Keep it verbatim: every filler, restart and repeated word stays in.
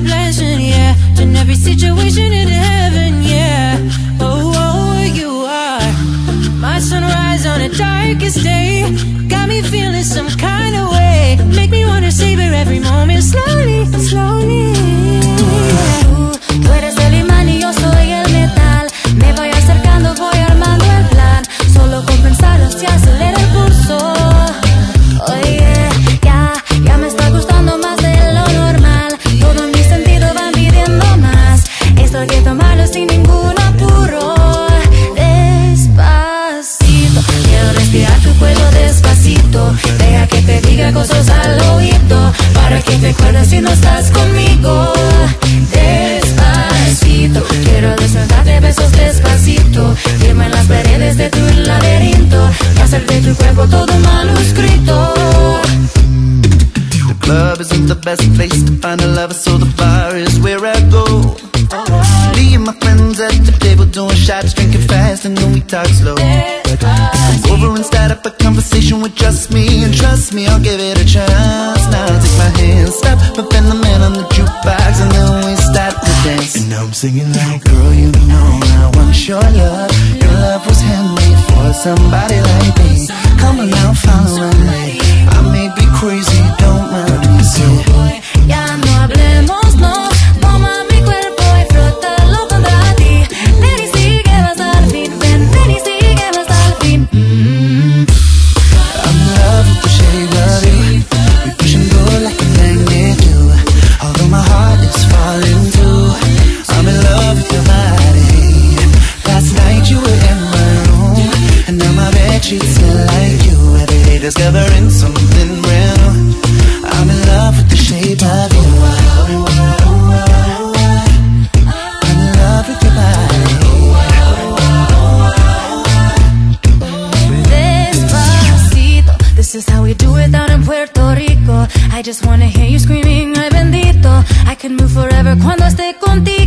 blessing, yeah. Turn every situation into heaven, yeah. Oh, oh, you are my sunrise on a darkest day. Got me feeling some kind of way. Make me wanna savor every moment slowly, slowly. Tú, tú eres el imán y yo soy el metal. Me voy acercando, voy armando el plan. Solo con pensarlo se acelera el pulso. Oye, ya, ya me está gustando más de lo normal. Todos mis sentidos van pidiendo más. Esto hay que tomarlo sin ningún apuro. Despacito, quiero respirar tu cuello despacito. Deja que te diga cosas al oído, para que te acuerdes si no estás conmigo. Despacito, quiero desnudarte besos despacito. Firma en las paredes de tu laberinto y hacer de tu cuerpo todo un manuscrito. The club isn't the best place to find a lover, so the bar is where I go. Me and my friends at the table doing shots, drinking fast, and then we talk slow. Come over and start up a conversation with just me, and trust me, I'll give it a chance. Now take my hand, stop, but then the man on the jukebox, and then we start to dance. And now I'm singing like, girl, you know I want your love. Your love was handmade for somebody like me. Come on now, follow me. I may be crazy, don't mind me. So ya no hablemos, no. Toma mi cuerpo y frótalo contra ti. Ven y sigue hasta el fin. Ven, ven y sigue hasta el fin. mm-hmm. I'm in love with the shape of you. We push and go like a magnet do. Although my heart is falling too. I'm in love with your body. Last night you were in my room, and now my bedsheets smell like you. Every day discovering something brand new. I'm in love with the shape of you. I'm in love with your body. Despacito, this is how we do it down in Puerto Rico. I just wanna hear you screaming, ay bendito. I can move forever cuando esté contigo.